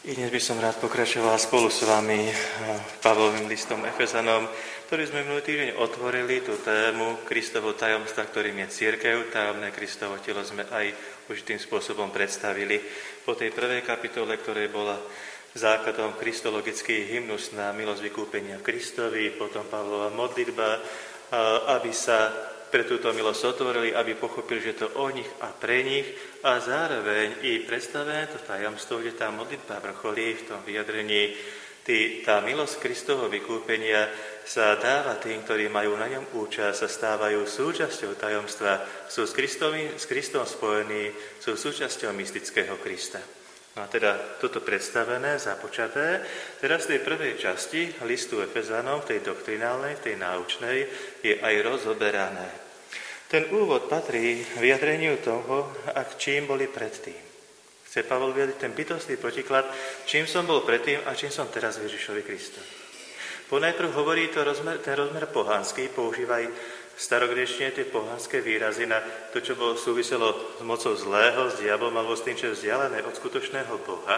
I dnes by som rád pokračoval spolu s vami Pavlovým listom Efezanom, ktorý sme minulý týždeň otvorili, tú tému Kristovo tajomstva, ktorým je cirkev. Tajomné Kristovo telo sme aj určitým spôsobom predstavili. Po tej prvej kapitole, ktorej bola základom kristologický hymnus na milosť vykúpenia v Kristovi, potom Pavlova modlitba, aby sa pre túto milosť otvorili, aby pochopili, že to o nich a pre nich, a zároveň i predstavené to tajomstvo, kde tá modlitba vrcholí v tom vyjadrení. Tá milosť Kristovho vykúpenia sa dáva tým, ktorí majú na ňom účasť, sa stávajú súčasťou tajomstva, sú s Kristom spojení, sú súčasťou mystického Krista. No a teda toto predstavené, započaté, teraz v tej prvej časti listu Efezanom, v tej doktrinálnej, v tej náučnej, je aj rozoberané. Ten úvod patrí vyjadreniu toho, čím boli predtým. Chce Pavol vyjadriť ten bytostný protiklad, čím som bol predtým a čím som teraz v Ježišovi Kristovi. Ponajprv hovorí ten rozmer pohanský, používaj starogriečne tie pohanské výrazy na to, čo súviselo s mocou zlého, s diablom alebo s tým, čo je vzdialené od skutočného Boha.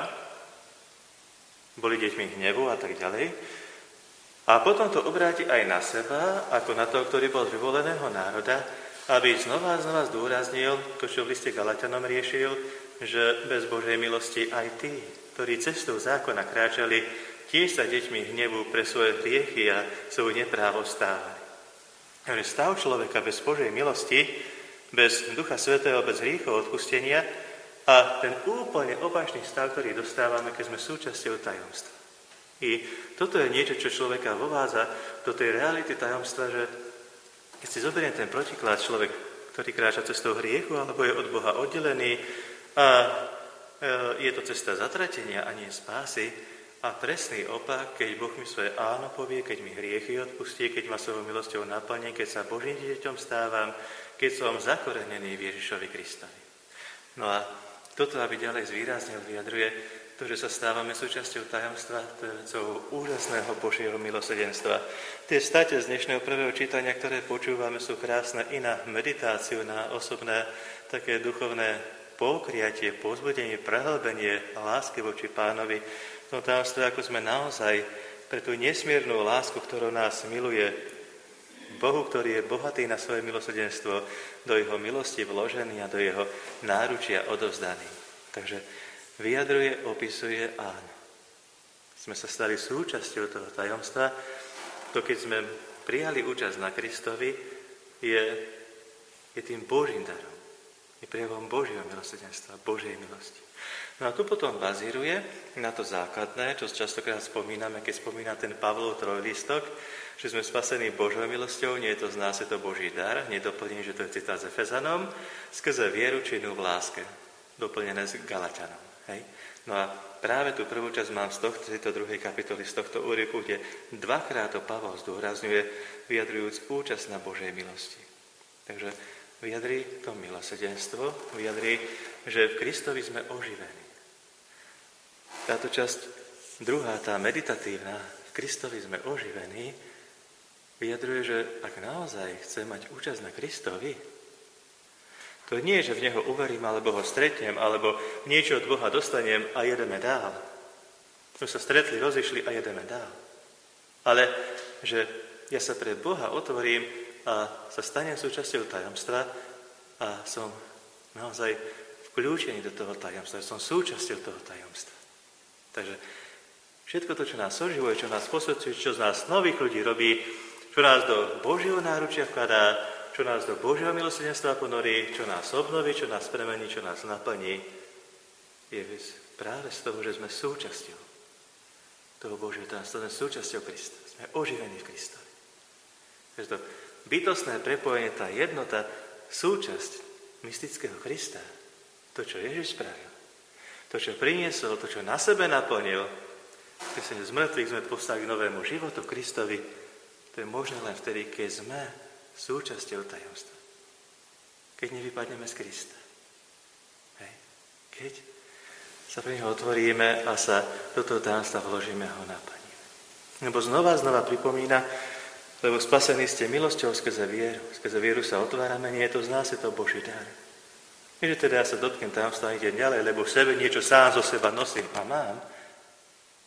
Boli deťmi hnevu a tak ďalej. A potom to obráti aj na seba, ako na toho, ktorý bol z vyvoleného národa, aby znova zdôraznil to, čo v liste Galatianom riešil, že bez Božej milosti aj tí, ktorí cestou zákona kráčali, tiež sa deťmi hnevu pre svoje hriechy a svoju neprávosť stávali. Stav človeka bez Božej milosti, bez Ducha Svätého, bez hriechov odpustenia a ten úplne opačný stav, ktorý dostávame, keď sme súčasťou tajomstva. I toto je niečo, čo človeka vovádza do tej reality tajomstva, že keď si zoberiem ten protiklad, človek, ktorý kráča cestou hriechu, alebo je od Boha oddelený a je to cesta zatratenia a nie spásy, a presný opak, keď Boh mi svoje áno povie, keď mi hriechy odpustí, keď ma svojou milosťou naplní, keď sa Božím dieťom stávam, keď som zakorenený v Ježišovi Kristovi. No a toto, aby ďalej zvýraznil, vyjadruje to, že sa stávame súčasťou tajomstva, to je vecou úžasného Božieho milosrdenstva. Tie state z dnešného prvého čítania, ktoré počúvame, sú krásne i na meditáciu, na osobné také duchovné pokriatie, povzbudenie, prehlbenie lásky voči Pánovi. V tom tajomstve, ako sme naozaj pre tú nesmiernu lásku, ktorou nás miluje, Bohu, ktorý je bohatý na svoje milosrdenstvo, do jeho milosti vložený a do jeho náručia odovzdaný. Takže vyjadruje, opisuje áno. Sme sa stali súčasťou toho tajomstva. To, keď sme prijali účasť na Kristovi, je tým Božím darom. Je prejavom Božieho milosrdenstva, Božej milosti. No a tu potom bazíruje na to základné, čo častokrát spomíname, keď spomína ten Pavlov trojlistok, že sme spasení Božou milosťou, nie je to z nás, je to Boží dar, nedoplním, že to je citát z Efezanom, skrze vieru činnú v láske, doplnené s Galatianom. Hej. No a práve tú prvú časť mám z tejto druhej kapitoly, z tohto úryvku, kde dvakrát to Pavol zdôrazňuje, vyjadrujúc účasť na Božej milosti. Takže vyjadrí to milosrdenstvo, vyjadrí, že v Kristovi sme oživení. Táto časť druhá, tá meditatívna, v Kristovi sme oživení, vyjadruje, že ak naozaj chcem mať účasť na Kristovi, to nie je, že v Neho uverím, alebo ho stretnem, alebo niečo od Boha dostanem a jedeme dál. My sa stretli, rozišli a jedeme dál. Ale že ja sa pre Boha otvorím a sa stanem súčasťou tajomstva a som naozaj vkľúčený do toho tajomstva, som súčasťou toho tajomstva. Takže všetko to, čo nás oživuje, čo nás posvedcuje, čo z nás nových ľudí robí, čo nás do Božieho náručia vkladá, čo nás do Božieho milosrdenstva ponorí, čo nás obnoví, čo nás premení, čo nás naplní, je práve z toho, že sme súčasťou toho Božieho tajomstva, sme súčasťou Krista. Sme oživení v Kristovi. Takže to bytostné prepojenie, tá jednota, súčasť mystického Krista, to, čo Ježiš spravil, to, čo priniesol, to, čo na sebe naplnil, keď sa z mŕtvych sme povstali k novému životu v Kristovi, to je možné len vtedy, keď sme súčasťou tajomstva. Keď nevypadneme z Krista. Hej. Keď sa pre neho otvoríme a sa do toho tajomstva vložíme a ho naplníme. Lebo znova pripomína, lebo spasení ste milosťou skrze vieru. Skrze vieru sa otvárame, nie je to z nás, je to Boží dar. Nie, že teda ja sa dotknem tajomstva a idem ďalej, lebo v sebe niečo sám zo seba nosím a mám,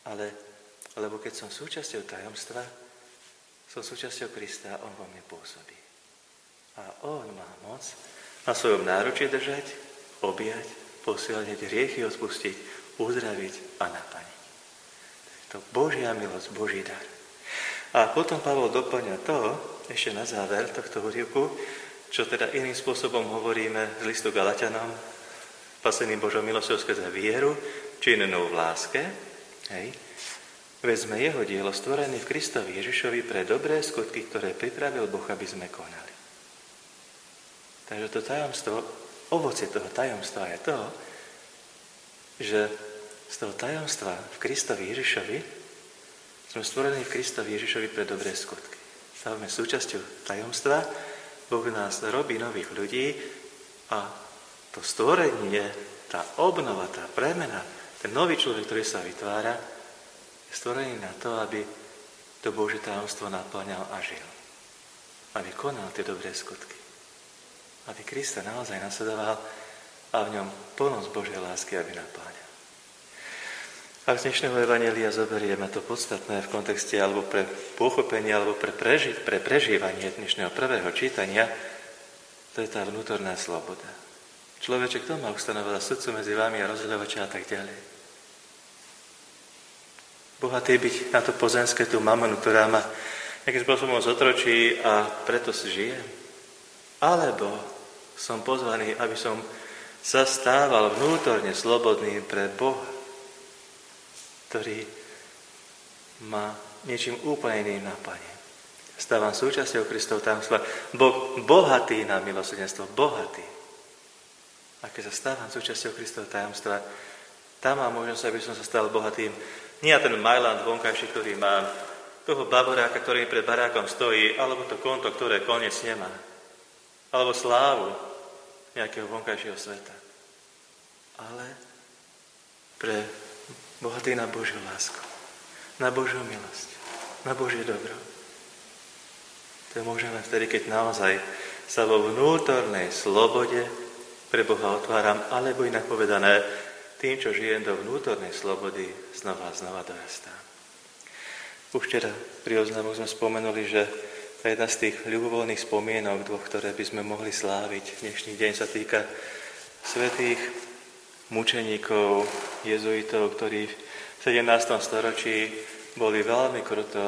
Lebo keď som súčasťou tajomstva, som súčasťou Krista a on vo mne pôsobí. A on má moc na svojom náručí držať, objať, posielať hriechy, odpustiť, uzdraviť a napaniť. To je Božia milosť, Boží dar. A potom Pavol doplňa to, ešte na záver tohto úryvku, čo teda iným spôsobom hovoríme z listu Galatianom, spaseným Božou milosťou skrze vieru, činenú v láske. Hej. Veď sme jeho dielo stvorené v Kristovi Ježišovi pre dobré skutky, ktoré pripravil Boh, aby sme konali. Takže to tajomstvo, ovocie toho tajomstva je to, že z toho tajomstva v Kristovi Ježišovi sme stvorení v Kristovi Ježišovi pre dobré skutky. Stávame súčasťou tajomstva, Boh nás robí nových ľudí a to stvorenie, tá obnova, tá premena, ten nový človek, ktorý sa vytvára, je stvorený na to, aby to Božie tajomstvo naplňal a žil. Aby konal tie dobré skutky. Aby Krista naozaj nasledoval a v ňom plnosť Božej lásky, aby naplňal. Ak z dnešného evanjelia zoberieme to podstatné v kontexte alebo pre pochopenie, alebo pre prežívanie dnešného prvého čítania, to je tá vnútorná sloboda. Človeček to má ustanovila srdcu medzi vami a rozdeľovača a tak ďalej. Bohatý byť na to pozemské, tú mamonu, ktorá ma nejakým spôsobom zotročí a preto si žijem. Alebo som pozvaný, aby som sa stával vnútorne slobodným pre Boha, ktorý ma niečím úplne iným naplní. Stávam súčasťou Kristov tajomstva. Boh bohatý na milosrdenstvo, bohatý. A keď sa stávam súčasťou Kristov tajomstva, tam mám možnosť, aby som sa stal bohatým. Nie ten Mailand vonkajší, ktorý mám, toho baboráka, ktorý pred barákom stojí, alebo to konto, ktoré koniec nemá. Alebo slávu nejakého vonkajšieho sveta. Ale pre bohatý na Božiu lásku, na Božiu milosť, na Božie dobro. To môžeme vtedy, keď naozaj sa vo vnútornej slobode pre Boha otváram, alebo inak povedané, tým, čo žijem do vnútornej slobody, znova a znova dorastám. Už včera pri oznamu sme spomenuli, že jedna z tých ľubovoľných spomienok dvoch, ktoré by sme mohli sláviť dnešný deň, sa týka svätých mučeníkov, jezuitov, ktorí v 17. storočí boli veľmi kruto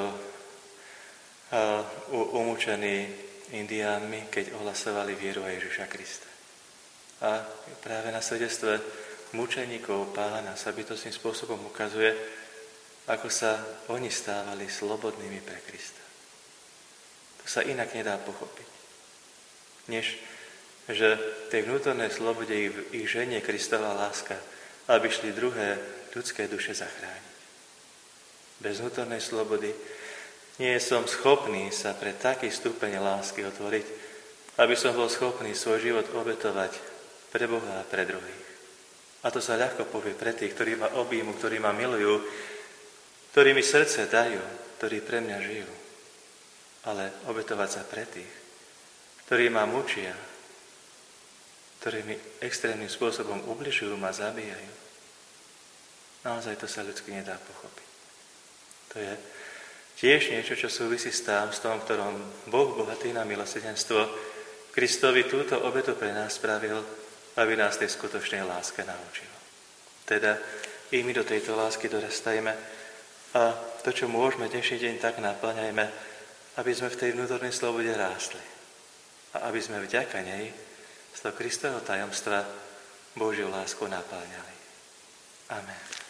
umúčení indiánmi, keď ohlasovali vieru a Ježiša Krista. A práve na svedectve mučeníkov Pána sa bytostným spôsobom ukazuje, ako sa oni stávali slobodnými pre Krista. To sa inak nedá pochopiť, než že v tej vnútornej slobode ich ženie Kristova láska, aby šli druhé ľudské duše zachrániť. Bez vnútornej slobody nie som schopný sa pre taký stupeň lásky otvoriť, aby som bol schopný svoj život obetovať pre Boha a pre druhých. A to sa ľahko povie pre tých, ktorí ma objímu, ktorí ma milujú, ktorí mi srdce dajú, ktorí pre mňa žijú. Ale obetovať sa pre tých, ktorí ma mučia, ktorí mi extrémnym spôsobom ubližujú, ma zabíjajú. Naozaj to sa ľudsky nedá pochopiť. To je tiež niečo, čo súvisí s tajomstvom, v ktorom Boh bohatý na milosrdenstvo Kristovi túto obetu pre nás spravil, aby nás tej skutočnej láske naučil. Teda i my do tejto lásky dorastajme a to, čo môžeme dnešný deň, tak naplňajme, aby sme v tej vnútornej slobode rástli. A aby sme vďaka nej z toho Kristovho tajomstva Božiu lásku naplňali. Amen.